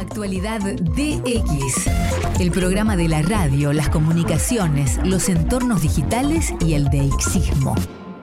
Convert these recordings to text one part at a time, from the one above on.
Actualidad DX, el programa de la radio, las comunicaciones, los entornos digitales y el DXismo.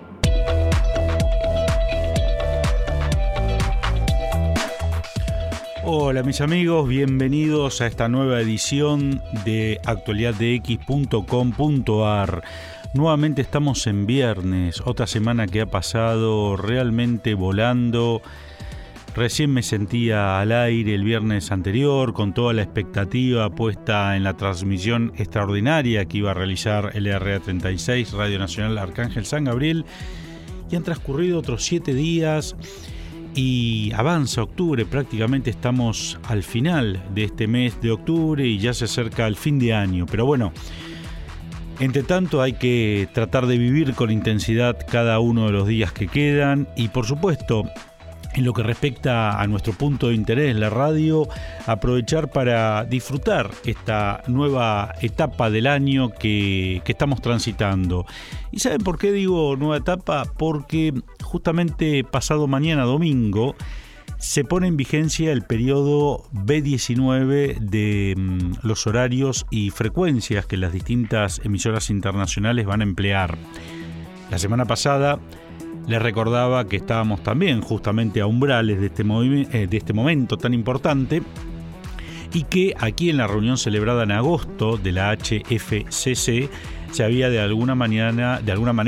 Hola mis amigos, bienvenidos a esta nueva edición de actualidaddx.com.ar. Nuevamente estamos en viernes, otra semana que ha pasado realmente volando. Recién me sentía al aire el viernes anterior con toda la expectativa puesta en la transmisión extraordinaria que iba a realizar LRA 36, Radio Nacional Arcángel San Gabriel, y han transcurrido otros 7 días y avanza octubre, prácticamente estamos al final de este mes de octubre y ya se acerca el fin de año, pero bueno, entre tanto hay que tratar de vivir con intensidad cada uno de los días que quedan y por supuesto, en lo que respecta a nuestro punto de interés, la radio, aprovechar para disfrutar esta nueva etapa del año que estamos transitando. ¿Y saben por qué digo nueva etapa? Porque justamente pasado mañana, domingo, se pone en vigencia el periodo B19 de los horarios y frecuencias que las distintas emisoras internacionales van a emplear. La semana pasada les recordaba que estábamos también justamente a umbrales de este momento tan importante y que aquí en la reunión celebrada en agosto de la HFCC se había de alguna manera,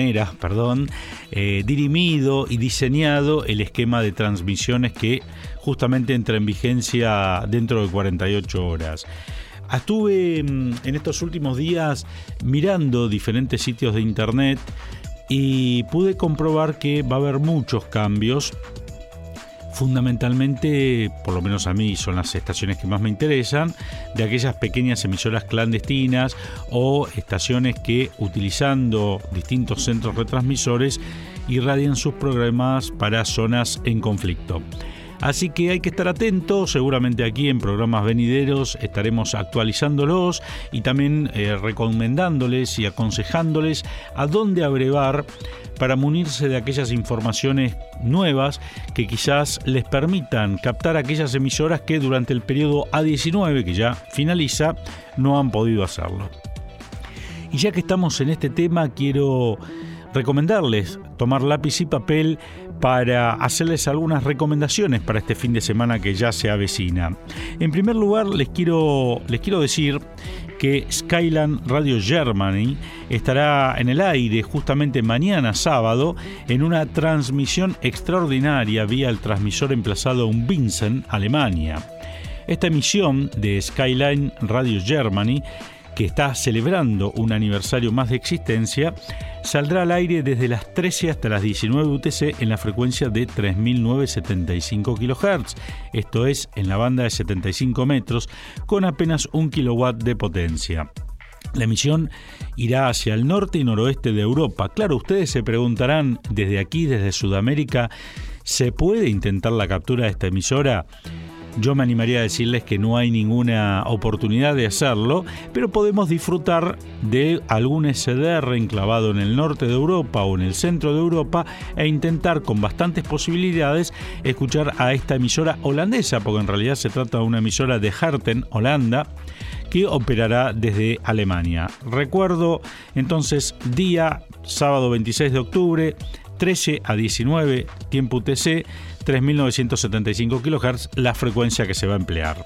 dirimido y diseñado el esquema de transmisiones que justamente entra en vigencia dentro de 48 horas. Estuve en estos últimos días mirando diferentes sitios de internet y pude comprobar que va a haber muchos cambios. Fundamentalmente, por lo menos a mí, son las estaciones que más me interesan, de aquellas pequeñas emisoras clandestinas o estaciones que, utilizando distintos centros retransmisores, irradian sus programas para zonas en conflicto. Así que hay que estar atentos, seguramente aquí en programas venideros estaremos actualizándolos y también recomendándoles y aconsejándoles a dónde abrevar para munirse de aquellas informaciones nuevas que quizás les permitan captar aquellas emisoras que durante el periodo A19, que ya finaliza, no han podido hacerlo. Y ya que estamos en este tema, quiero recomendarles tomar lápiz y papel para hacerles algunas recomendaciones para este fin de semana que ya se avecina. En primer lugar, les quiero decir que Skyline Radio Germany estará en el aire justamente mañana sábado en una transmisión extraordinaria vía el transmisor emplazado en Winsen, Alemania. Esta emisión de Skyline Radio Germany, que está celebrando un aniversario más de existencia, saldrá al aire desde las 13 hasta las 19 UTC en la frecuencia de 3.975 kHz, esto es, en la banda de 75 metros, con apenas 1 kW de potencia. La emisión irá hacia el norte y noroeste de Europa. Claro, ustedes se preguntarán, desde aquí, desde Sudamérica, ¿se puede intentar la captura de esta emisora? Yo me animaría a decirles que no hay ninguna oportunidad de hacerlo, pero podemos disfrutar de algún SDR enclavado en el norte de Europa o en el centro de Europa e intentar con bastantes posibilidades escuchar a esta emisora holandesa, porque en realidad se trata de una emisora de Harten, Holanda, que operará desde Alemania. Recuerdo entonces, día sábado 26 de octubre, 13 a 19, tiempo UTC, 3.975 kHz, la frecuencia que se va a emplear.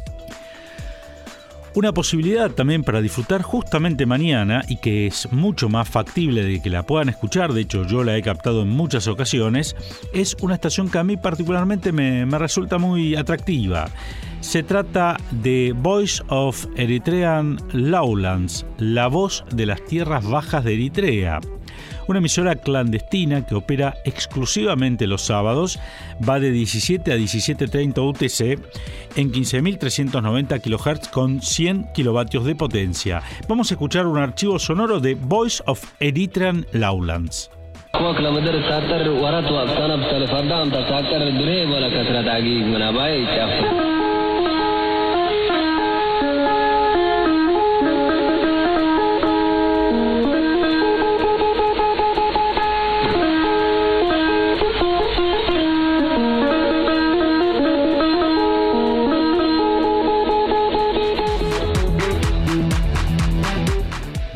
Una posibilidad también para disfrutar justamente mañana y que es mucho más factible de que la puedan escuchar, de hecho yo la he captado en muchas ocasiones, es una estación que a mí particularmente me resulta muy atractiva. Se trata de Voice of Eritrean Lowlands, la voz de las tierras bajas de Eritrea. Una emisora clandestina que opera exclusivamente los sábados, va de 17 a 17:30 UTC en 15.390 kHz con 100 kilovatios de potencia. Vamos a escuchar un archivo sonoro de Voice of Eritrean Lowlands.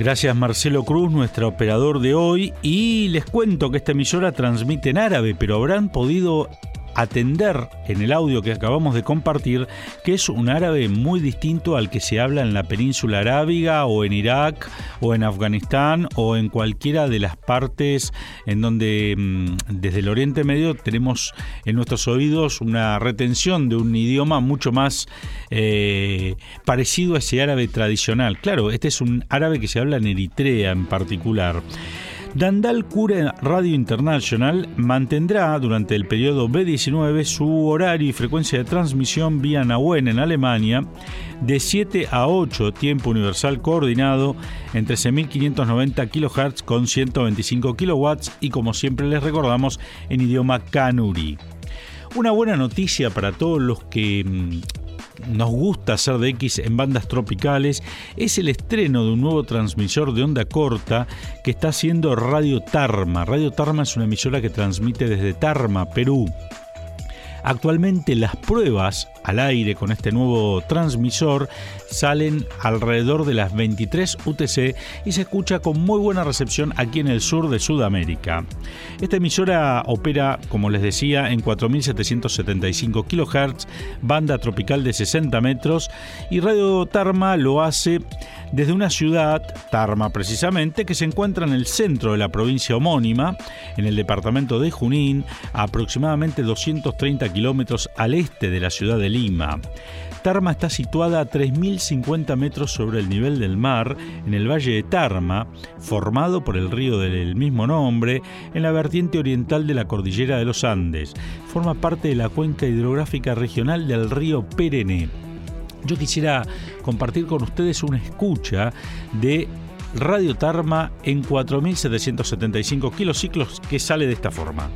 Gracias Marcelo Cruz, nuestro operador de hoy, y les cuento que esta emisora transmite en árabe, pero habrán podido atender en el audio que acabamos de compartir que es un árabe muy distinto al que se habla en la península arábiga o en Irak o en Afganistán o en cualquiera de las partes en donde desde el Oriente Medio tenemos en nuestros oídos una retención de un idioma mucho más parecido a ese árabe tradicional. Claro, este es un árabe que se habla en Eritrea en particular. Dandal Cure Radio International mantendrá durante el periodo B19 su horario y frecuencia de transmisión vía Nauen en Alemania de 7 a 8, tiempo universal coordinado en 13.590 kHz con 125 kW y, como siempre les recordamos, en idioma kanuri. Una buena noticia para todos los que nos gusta hacer de X en bandas tropicales es el estreno de un nuevo transmisor de onda corta que está haciendo Radio Tarma. Radio Tarma es una emisora que transmite desde Tarma, Perú. Actualmente las pruebas al aire con este nuevo transmisor salen alrededor de las 23 UTC y se escucha con muy buena recepción aquí en el sur de Sudamérica. Esta emisora opera, como les decía, en 4.775 kHz, banda tropical de 60 metros, y Radio Tarma lo hace desde una ciudad, Tarma precisamente, que se encuentra en el centro de la provincia homónima, en el departamento de Junín, a aproximadamente 230 kilómetros al este de la ciudad de Lima. Tarma está situada a 3.050 metros sobre el nivel del mar, en el valle de Tarma, formado por el río del mismo nombre, en la vertiente oriental de la cordillera de los Andes. Forma parte de la cuenca hidrográfica regional del río Perene. Yo quisiera compartir con ustedes una escucha de Radio Tarma en 4.775 kilociclos que sale de esta forma.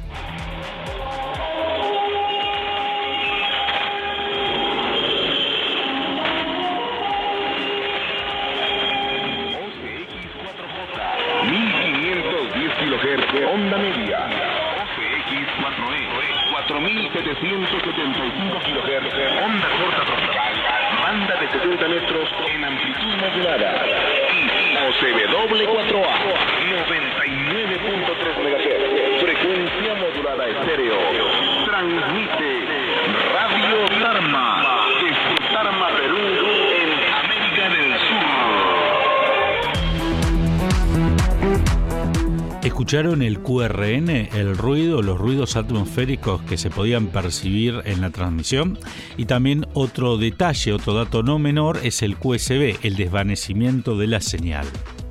Onda media, OCX4E, 4.775 kHz, onda corta tropical, banda de 70 metros en amplitud modulada, y OCW4A, 99.3 MHz, frecuencia modulada estéreo. Transmite Radio Tarma, desde Tarma, Perú, en América del Sur. ¿Escucharon el QRN, el ruido, los ruidos atmosféricos que se podían percibir en la transmisión? Y también otro detalle, otro dato no menor, es el QSB, el desvanecimiento de la señal.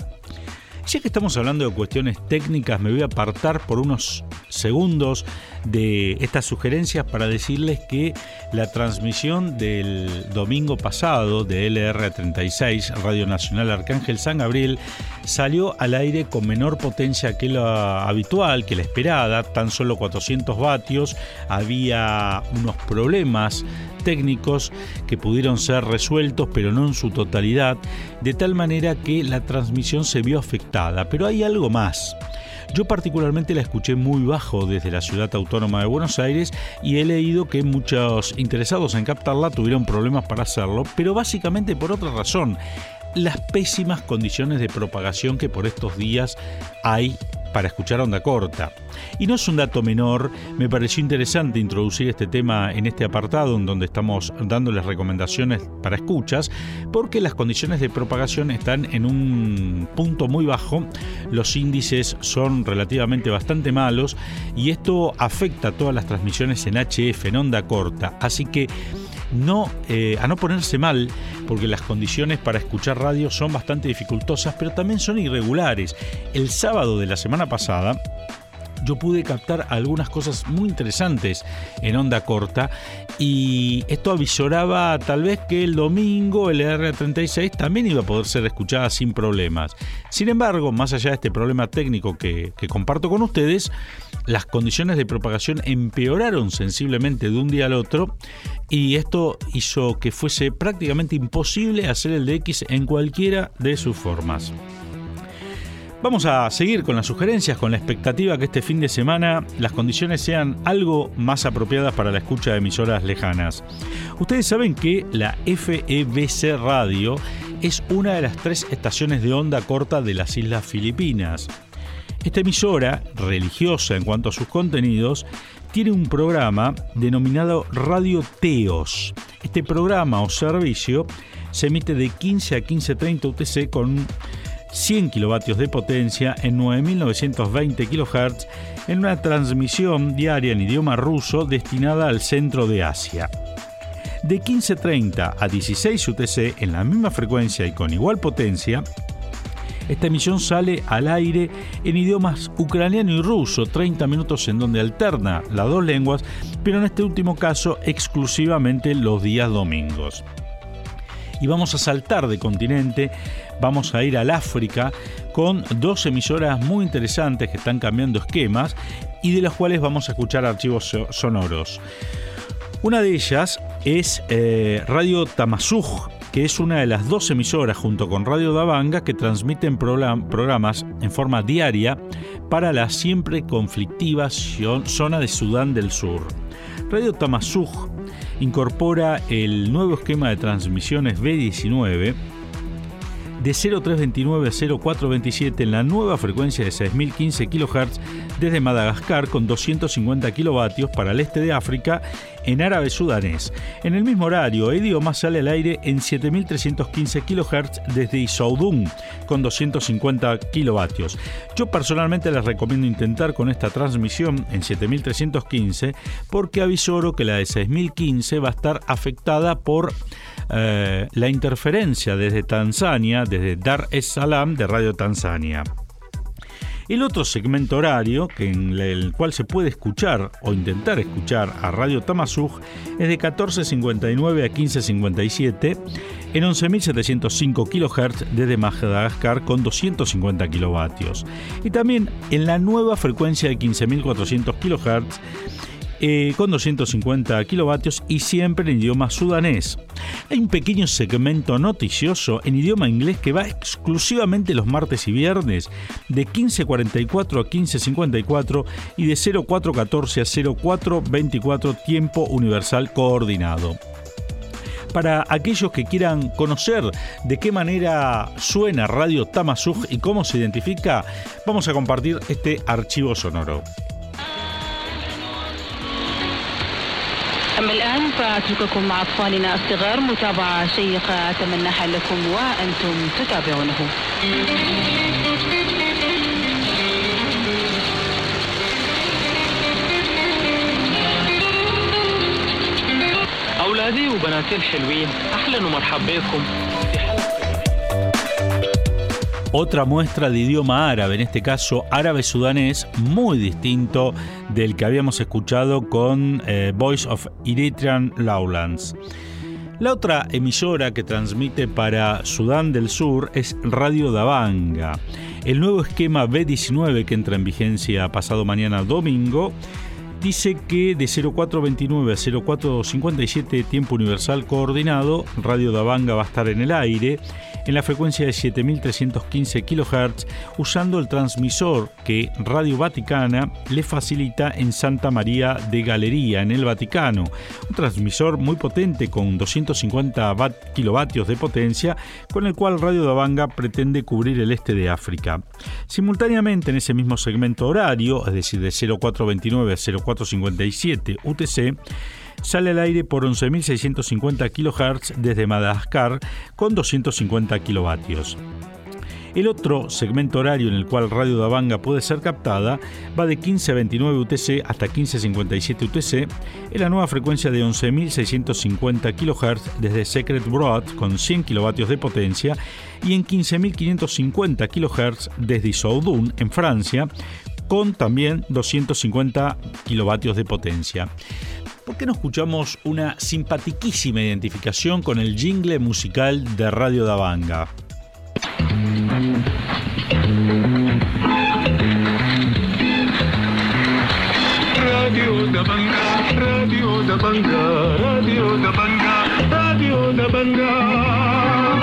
Ya que estamos hablando de cuestiones técnicas, me voy a apartar por unos segundos de estas sugerencias para decirles que la transmisión del domingo pasado de LR36, Radio Nacional Arcángel San Gabriel, salió al aire con menor potencia que la habitual, que la esperada, tan solo 400 vatios. Había unos problemas técnicos que pudieron ser resueltos, pero no en su totalidad, de tal manera que la transmisión se vio afectada. Pero hay algo más. Yo particularmente la escuché muy bajo desde la Ciudad Autónoma de Buenos Aires y he leído que muchos interesados en captarla tuvieron problemas para hacerlo, pero básicamente por otra razón: las pésimas condiciones de propagación que por estos días hay para escuchar onda corta. Y no es un dato menor, me pareció interesante introducir este tema en este apartado en donde estamos dándoles recomendaciones para escuchas, porque las condiciones de propagación están en un punto muy bajo, los índices son relativamente bastante malos y esto afecta a todas las transmisiones en HF, en onda corta, así que a no ponerse mal, porque las condiciones para escuchar radio son bastante dificultosas, pero también son irregulares. El sábado de la semana pasada yo pude captar algunas cosas muy interesantes en onda corta y esto avisoraba tal vez que el domingo el R36 también iba a poder ser escuchada sin problemas. Sin embargo, más allá de este problema técnico que comparto con ustedes, las condiciones de propagación empeoraron sensiblemente de un día al otro y esto hizo que fuese prácticamente imposible hacer el DX en cualquiera de sus formas. Vamos a seguir con las sugerencias, con la expectativa que este fin de semana las condiciones sean algo más apropiadas para la escucha de emisoras lejanas. Ustedes saben que la FEBC Radio es una de las 3 estaciones de onda corta de las Islas Filipinas. Esta emisora, religiosa en cuanto a sus contenidos, tiene un programa denominado Radio Teos. Este programa o servicio se emite de 15 a 15:30 UTC con 100 kilovatios de potencia en 9.920 kHz en una transmisión diaria en idioma ruso destinada al centro de Asia. De 15:30 a 16 UTC en la misma frecuencia y con igual potencia, esta emisión sale al aire en idiomas ucraniano y ruso, 30 minutos en donde alterna las 2 lenguas, pero en este último caso exclusivamente los días domingos. Y vamos a saltar de continente, vamos a ir al África con 2 emisoras muy interesantes que están cambiando esquemas y de las cuales vamos a escuchar archivos sonoros. Una de ellas es Radio Tamazuj, que es una de las 2 emisoras junto con Radio Dabanga que transmiten programas en forma diaria para la siempre conflictiva zona de Sudán del Sur. Radio Tamazuj incorpora el nuevo esquema de transmisiones B19 de 0329 a 0427 en la nueva frecuencia de 6015 kHz desde Madagascar con 250 kilovatios para el este de África en árabe sudanés. En el mismo horario e idioma sale al aire en 7315 kHz desde Issoudun con 250 kilovatios. Yo personalmente les recomiendo intentar con esta transmisión en 7315 porque avisoro que la de 6015 va a estar afectada por la interferencia desde Tanzania, desde Dar es Salaam de Radio Tanzania. El otro segmento horario en el cual se puede escuchar o intentar escuchar a Radio Tamazuj es de 14:59 a 15:57 en 11.705 kHz desde Madagascar con 250 kilovatios. Y también en la nueva frecuencia de 15.400 kHz con 250 kilovatios y siempre en idioma sudanés. Hay un pequeño segmento noticioso en idioma inglés que va exclusivamente los martes y viernes de 15:44 a 15:54 y de 04:14 a 04:24 tiempo universal coordinado. Para aquellos que quieran conocer de qué manera suena Radio Tamazuj y cómo se identifica, vamos a compartir este archivo sonoro. أما الآن فأترككم مع أطفالنا الصغار متابعة شيقة أتمناها لكم وأنتم تتابعونه. أولادي وبناتي الحلوين أهلا ومرحبا بكم. Otra muestra de idioma árabe, en este caso árabe sudanés, muy distinto del que habíamos escuchado con Voice of Eritrean Lowlands. La otra emisora que transmite para Sudán del Sur es Radio Dabanga. El nuevo esquema B19 que entra en vigencia pasado mañana domingo dice que de 0429 a 0457 tiempo universal coordinado, Radio Dabanga va a estar en el aire en la frecuencia de 7315 kHz usando el transmisor que Radio Vaticana le facilita en Santa María de Galería, en el Vaticano. Un transmisor muy potente con 250 kilovatios de potencia con el cual Radio Dabanga pretende cubrir el este de África. Simultáneamente en ese mismo segmento horario, es decir, de 0429 a 0457 UTC, sale al aire por 11.650 kHz desde Madagascar con 250 kilovatios. El otro segmento horario en el cual Radio Dabanga puede ser captada va de 15 a 29 UTC hasta 15:57 UTC en la nueva frecuencia de 11.650 kHz desde Secret Broad con 100 kilovatios de potencia y en 15.550 kHz desde Issoudun en Francia con también 250 kilovatios de potencia. ¿Por qué no escuchamos una simpatiquísima identificación con el jingle musical de Radio Dabanga? Radio Dabanga, Radio Dabanga, Radio Dabanga, Radio Dabanga.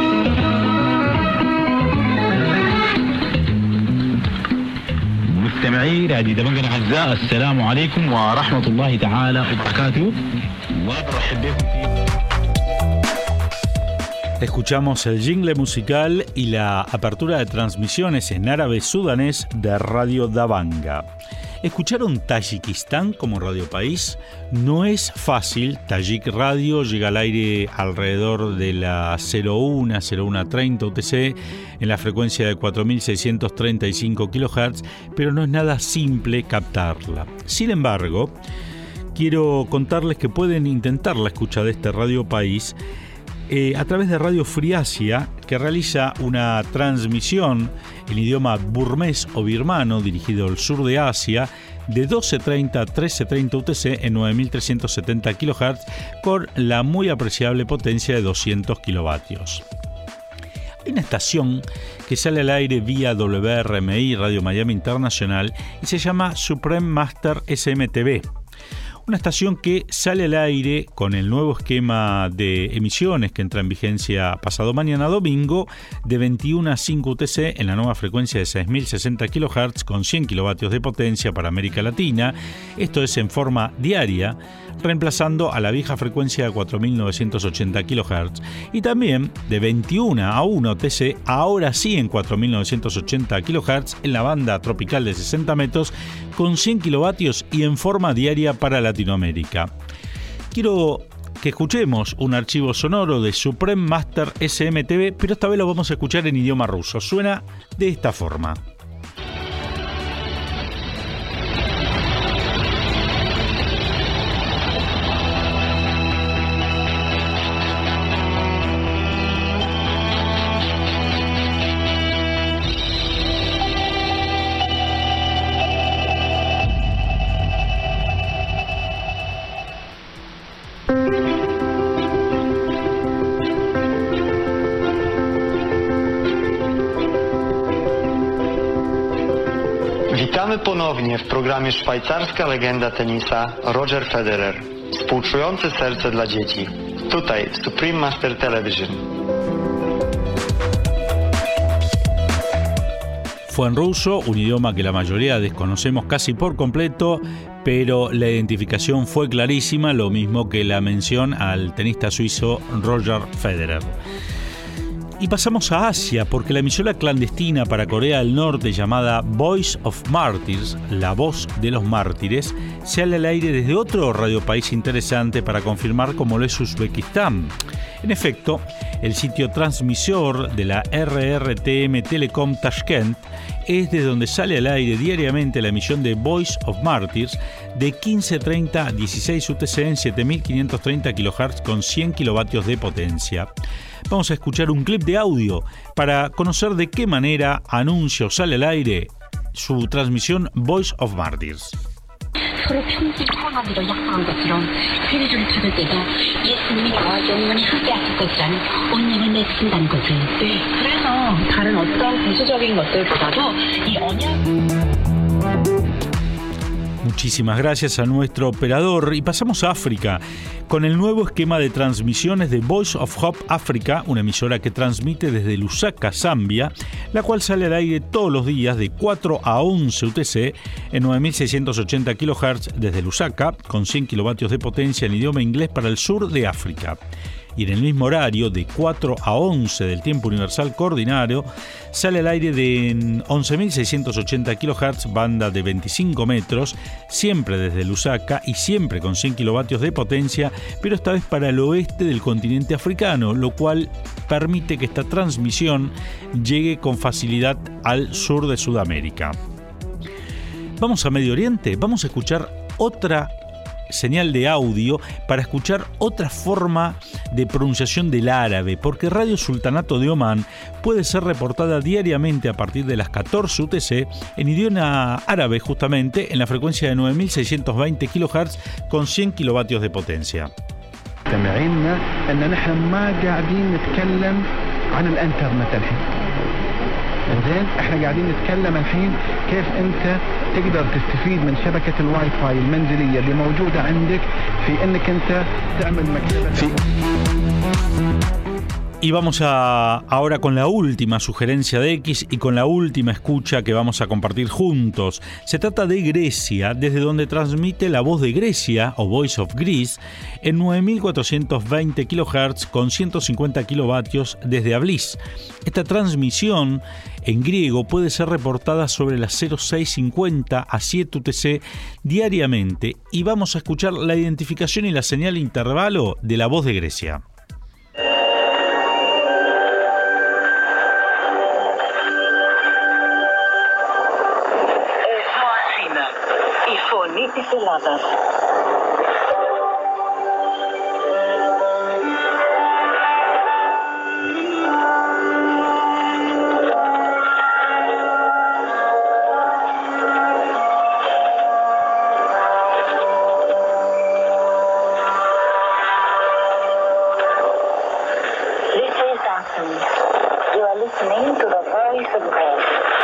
مستمعي راديو دبنجة الأعزاء، السلام عليكم ورحمة الله تعالى وبركاته، وبرحب بكم في Escuchamos el jingle musical y la apertura de transmisiones en árabe sudanés de Radio Dabanga. ¿Escucharon Tayikistán como Radio País? No es fácil. Tajik Radio llega al aire alrededor de la 01:30 UTC en la frecuencia de 4.635 kHz, pero no es nada simple captarla. Sin embargo, quiero contarles que pueden intentar la escucha de este Radio País a través de Radio Free Asia, que realiza una transmisión en idioma burmés o birmano dirigido al sur de Asia de 12:30 a 13:30 UTC en 9.370 kHz con la muy apreciable potencia de 200 kilovatios. Hay una estación que sale al aire vía WRMI, Radio Miami Internacional, y se llama Supreme Master SMTV. Una estación que sale al aire con el nuevo esquema de emisiones que entra en vigencia pasado mañana domingo de 21 a 5 UTC en la nueva frecuencia de 6.060 kHz con 100 kilovatios de potencia para América Latina. Esto es en forma diaria, reemplazando a la vieja frecuencia de 4.980 kHz, y también de 21 a 1 UTC, ahora sí en 4.980 kHz en la banda tropical de 60 metros con 100 kilovatios y en forma diaria para Latinoamérica. Quiero que escuchemos un archivo sonoro de Supreme Master SMTV, pero esta vez lo vamos a escuchar en idioma ruso. Suena de esta forma. Witamy ponownie w programie Szwajcarska legenda tenisa Roger Federer, współczujący serce dla dzieci, tutaj w Supreme Master Television. Fue en ruso, un idioma que la mayoría desconocemos casi por completo, pero la identificación fue clarísima, lo mismo que la mención al tenista suizo Roger Federer. Y pasamos a Asia, porque la emisora clandestina para Corea del Norte llamada Voice of Martyrs, la voz de los mártires, sale al aire desde otro radiopaís interesante para confirmar como lo es Uzbekistán. En efecto, el sitio transmisor de la RRTM Telecom Tashkent es de donde sale al aire diariamente la emisión de Voice of Martyrs de 15:30 a 16 UTC en 7.530 kHz con 100 kilovatios de potencia. Vamos a escuchar un clip de audio para conocer de qué manera anuncia o sale al aire su transmisión Voice of Martyrs. 서로 평생 소원하기로 약속한 것처럼 세례를 받을 때도 예수님이 나와 영원히 함께하실 것이라는 언약을 맺힌다는 거지. 네, 그래서 다른 어떤 부수적인 것들보다도 이 언약... Muchísimas gracias a nuestro operador y pasamos a África con el nuevo esquema de transmisiones de Voice of Hope Africa, una emisora que transmite desde Lusaka, Zambia, la cual sale al aire todos los días de 4 a 11 UTC en 9.680 kHz desde Lusaka con 100 kilovatios de potencia en idioma inglés para el sur de África. Y en el mismo horario, de 4 a 11 del tiempo universal coordinado, sale al aire de 11.680 kHz, banda de 25 metros, siempre desde Lusaka y siempre con 100 kilovatios de potencia, pero esta vez para el oeste del continente africano, lo cual permite que esta transmisión llegue con facilidad al sur de Sudamérica. Vamos a Medio Oriente, vamos a escuchar otra señal de audio para escuchar otra forma de pronunciación del árabe, porque Radio Sultanato de Omán puede ser reportada diariamente a partir de las 14 UTC en idioma árabe, justamente en la frecuencia de 9.620 kHz con 100 kilovatios de potencia. زين احنا قاعدين نتكلم الحين كيف انت تقدر تستفيد من شبكة الواي فاي المنزلية اللي موجودة عندك في انك انت تعمل مكتبة Y vamos ahora con la última sugerencia de X y con la última escucha que vamos a compartir juntos. Se trata de Grecia, desde donde transmite La Voz de Grecia, o Voice of Greece, en 9420 kHz con 150 kilovatios desde Ablis. Esta transmisión en griego puede ser reportada sobre las 0650 a 7 UTC diariamente, y vamos a escuchar la identificación y la señal intervalo de La Voz de Grecia. Της Ελλάδας. This is Athens. You are listening to the voice of God.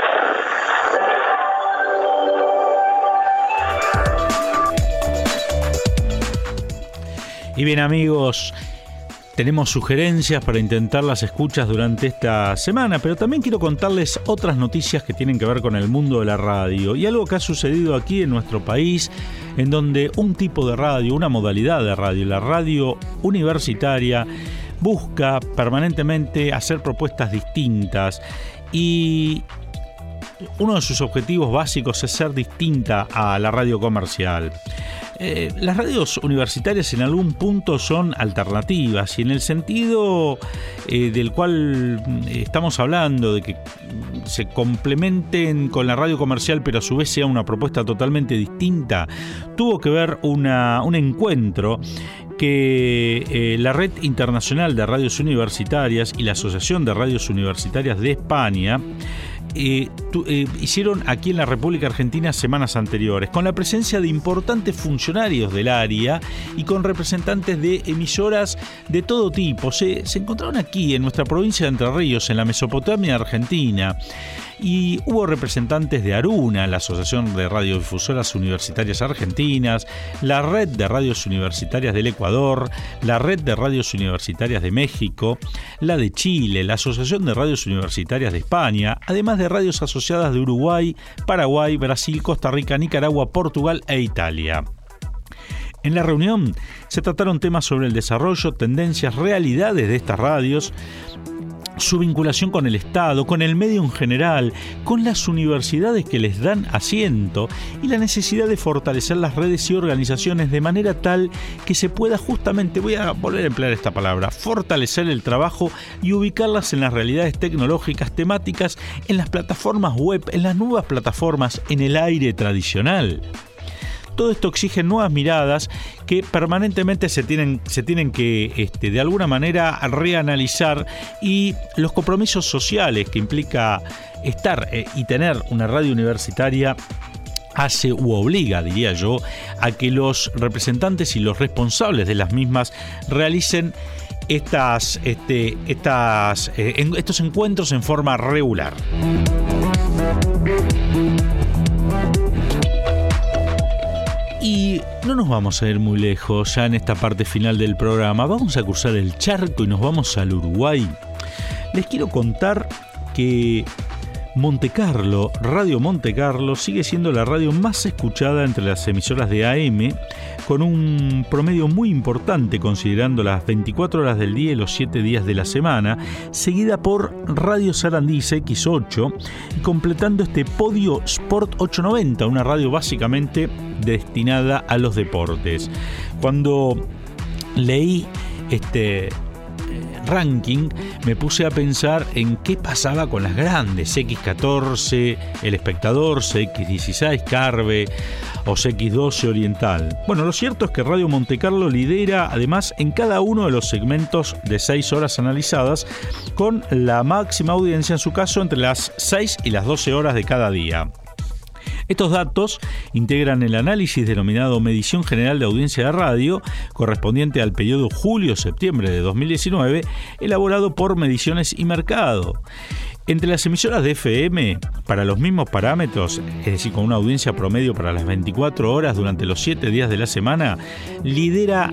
Y bien, amigos, tenemos sugerencias para intentar las escuchas durante esta semana, pero también quiero contarles otras noticias que tienen que ver con el mundo de la radio y algo que ha sucedido aquí en nuestro país, en donde un tipo de radio, una modalidad de radio, la radio universitaria, busca permanentemente hacer propuestas distintas, y uno de sus objetivos básicos es ser distinta a la radio comercial. Las radios universitarias en algún punto son alternativas, y en el sentido del cual estamos hablando, de que se complementen con la radio comercial pero a su vez sea una propuesta totalmente distinta, tuvo que ver un encuentro que la Red Internacional de Radios Universitarias y la Asociación de Radios Universitarias de España hicieron aquí en la República Argentina semanas anteriores, con la presencia de importantes funcionarios del área y con representantes de emisoras de todo tipo. Se encontraron aquí en nuestra provincia de Entre Ríos, en la Mesopotamia argentina, y hubo representantes de ARUNA, la Asociación de Radiodifusoras Universitarias Argentinas, la Red de Radios Universitarias del Ecuador, la Red de Radios Universitarias de México, la de Chile, la Asociación de Radios Universitarias de España, además de radios asociadas de Uruguay, Paraguay, Brasil, Costa Rica, Nicaragua, Portugal e Italia. En la reunión se trataron temas sobre el desarrollo, tendencias, realidades de estas radios, su vinculación con el Estado, con el medio en general, con las universidades que les dan asiento, y la necesidad de fortalecer las redes y organizaciones de manera tal que se pueda justamente, voy a volver a emplear esta palabra, fortalecer el trabajo y ubicarlas en las realidades tecnológicas, temáticas, en las plataformas web, en las nuevas plataformas, en el aire tradicional. Todo esto exige nuevas miradas que permanentemente se tienen que de alguna manera reanalizar, y los compromisos sociales que implica estar y tener una radio universitaria hace u obliga, diría yo, a que los representantes y los responsables de las mismas realicen estos encuentros en forma regular. Y no nos vamos a ir muy lejos ya en esta parte final del programa. Vamos a cruzar el charco y nos vamos al Uruguay. Les quiero contar que Montecarlo, Radio Montecarlo, sigue siendo la radio más escuchada entre las emisoras de AM, con un promedio muy importante considerando las 24 horas del día y los 7 días de la semana, seguida por Radio Sarandí X8, y completando este podio Sport 890, una radio básicamente destinada a los deportes. Cuando leí este ranking, me puse a pensar en qué pasaba con las grandes, X14, El Espectador, CX16, Carve o CX12 Oriental. Bueno, lo cierto es que Radio Montecarlo lidera además en cada uno de los segmentos de 6 horas analizadas, con la máxima audiencia en su caso entre las 6 y las 12 horas de cada día. Estos datos integran el análisis denominado Medición General de Audiencia de Radio, correspondiente al periodo julio-septiembre de 2019, elaborado por Mediciones y Mercado. Entre las emisoras de FM, para los mismos parámetros, es decir, con una audiencia promedio para las 24 horas durante los 7 días de la semana, lidera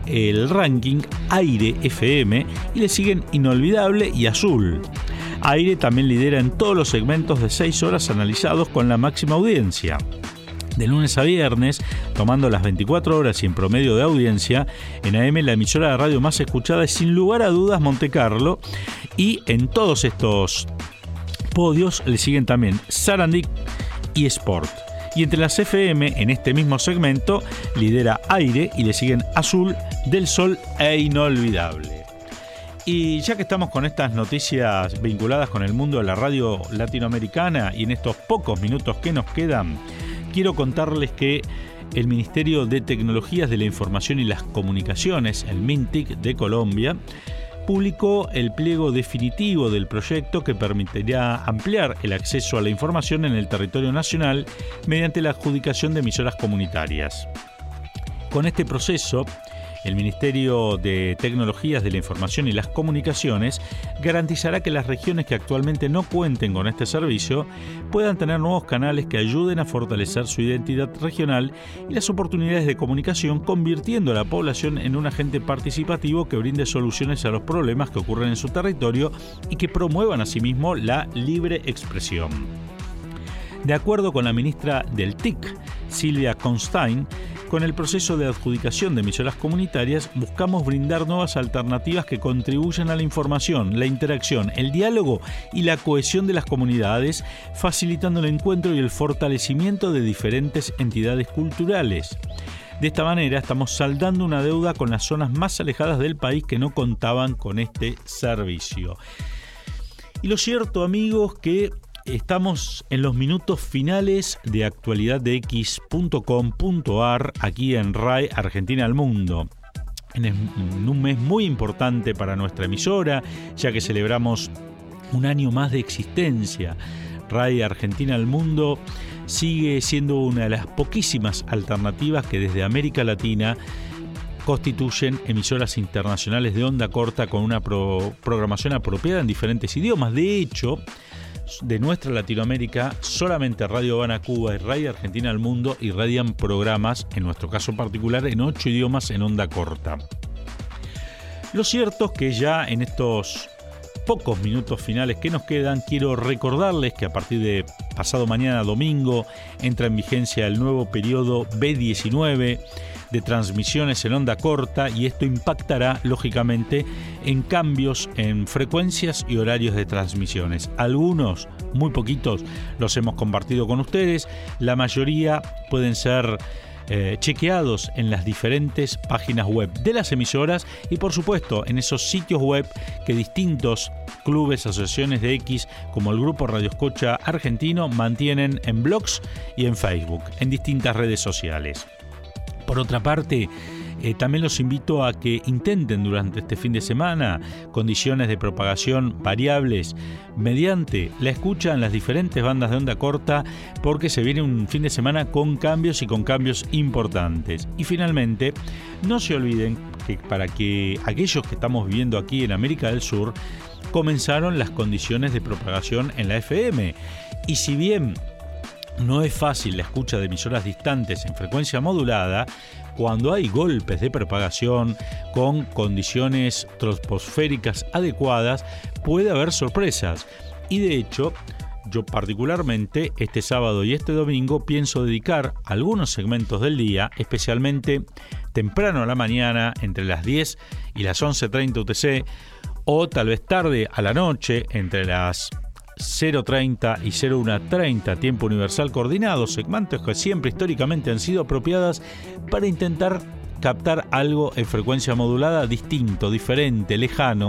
el ranking Aire FM y le siguen Inolvidable y Azul. Aire también lidera en todos los segmentos de 6 horas analizados con la máxima audiencia. De lunes a viernes, tomando las 24 horas y en promedio de audiencia, en AM la emisora de radio más escuchada es sin lugar a dudas Monte Carlo, y en todos estos podios le siguen también Sarandí y Sport. Y entre las FM, en este mismo segmento, lidera Aire y le siguen Azul, Del Sol e Inolvidable. Y ya que estamos con estas noticias vinculadas con el mundo de la radio latinoamericana y en estos pocos minutos que nos quedan, quiero contarles que el Ministerio de Tecnologías de la Información y las Comunicaciones, el MINTIC de Colombia, publicó el pliego definitivo del proyecto que permitirá ampliar el acceso a la información en el territorio nacional mediante la adjudicación de emisoras comunitarias. Con este proceso, el Ministerio de Tecnologías de la Información y las Comunicaciones garantizará que las regiones que actualmente no cuenten con este servicio puedan tener nuevos canales que ayuden a fortalecer su identidad regional y las oportunidades de comunicación, convirtiendo a la población en un agente participativo que brinde soluciones a los problemas que ocurren en su territorio y que promuevan asimismo la libre expresión. De acuerdo con la ministra del TIC, Silvia Constein, con el proceso de adjudicación de emisoras comunitarias buscamos brindar nuevas alternativas que contribuyan a la información, la interacción, el diálogo y la cohesión de las comunidades, facilitando el encuentro y el fortalecimiento de diferentes entidades culturales. De esta manera estamos saldando una deuda con las zonas más alejadas del país que no contaban con este servicio. Y lo cierto, amigos, que estamos en los minutos finales de actualidadx.com.ar aquí en RAI Argentina al Mundo. En un mes muy importante para nuestra emisora, ya que celebramos un año más de existencia. RAI Argentina al Mundo sigue siendo una de las poquísimas alternativas que desde América Latina constituyen emisoras internacionales de onda corta con una programación apropiada en diferentes idiomas. De hecho, de nuestra Latinoamérica, solamente Radio Habana Cuba y Radio Argentina al Mundo irradian programas, en nuestro caso particular, en 8 idiomas en onda corta. Lo cierto es que ya en estos pocos minutos finales que nos quedan, quiero recordarles que a partir de pasado mañana domingo entra en vigencia el nuevo periodo B19 de transmisiones en onda corta, y esto impactará lógicamente en cambios en frecuencias y horarios de transmisiones. Algunos, muy poquitos, los hemos compartido con ustedes. La mayoría pueden ser chequeados en las diferentes páginas web de las emisoras y por supuesto en esos sitios web que distintos clubes, asociaciones de X como el Grupo Radio Escucha Argentino mantienen en blogs y en Facebook, en distintas redes sociales. Por otra parte, también los invito a que intenten durante este fin de semana condiciones de propagación variables mediante la escucha en las diferentes bandas de onda corta, porque se viene un fin de semana con cambios y con cambios importantes. Y finalmente, no se olviden que para que aquellos que estamos viviendo aquí en América del Sur, comenzaron las condiciones de propagación en la FM. Y si bien no es fácil la escucha de emisoras distantes en frecuencia modulada, cuando hay golpes de propagación con condiciones troposféricas adecuadas, puede haber sorpresas. Y de hecho, yo particularmente este sábado y este domingo pienso dedicar algunos segmentos del día, especialmente temprano a la mañana, entre las 10 y las 11:30 UTC, o tal vez tarde a la noche, entre las 0:30 y 01:30 tiempo universal coordinado, segmentos que siempre históricamente han sido apropiadas para intentar captar algo en frecuencia modulada distinto, diferente, lejano.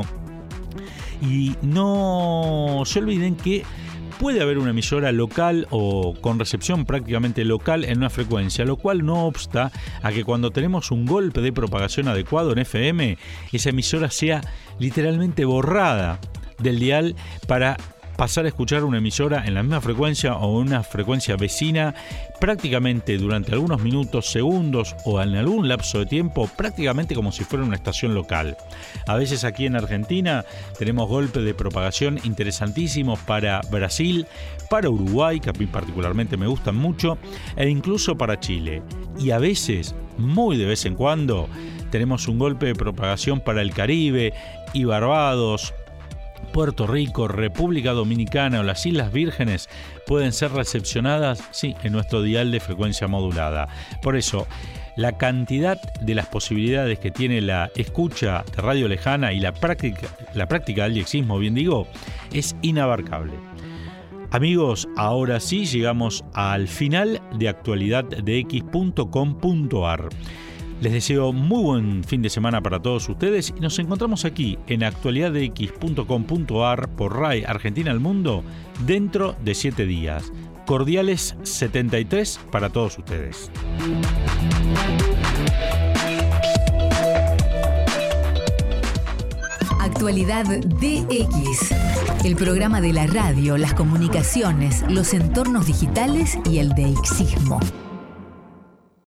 Y no se olviden que puede haber una emisora local o con recepción prácticamente local en una frecuencia, lo cual no obsta a que cuando tenemos un golpe de propagación adecuado en FM, esa emisora sea literalmente borrada del dial para pasar a escuchar una emisora en la misma frecuencia o una frecuencia vecina prácticamente durante algunos minutos, segundos o en algún lapso de tiempo, prácticamente como si fuera una estación local. A veces aquí en Argentina tenemos golpes de propagación interesantísimos para Brasil, para Uruguay, que a mí particularmente me gustan mucho, e incluso para Chile. Y a veces, muy de vez en cuando, tenemos un golpe de propagación para el Caribe y Barbados, Puerto Rico, República Dominicana o las Islas Vírgenes pueden ser recepcionadas, sí, en nuestro dial de frecuencia modulada. Por eso, la cantidad de las posibilidades que tiene la escucha de radio lejana y la práctica del diexismo, bien digo, es inabarcable. Amigos, ahora sí llegamos al final de actualidaddx.com.ar. Les deseo muy buen fin de semana para todos ustedes y nos encontramos aquí en actualidaddx.com.ar por RAI Argentina al Mundo dentro de 7 días. Cordiales 73 para todos ustedes. Actualidad DX, el programa de la radio, las comunicaciones, los entornos digitales y el DXismo.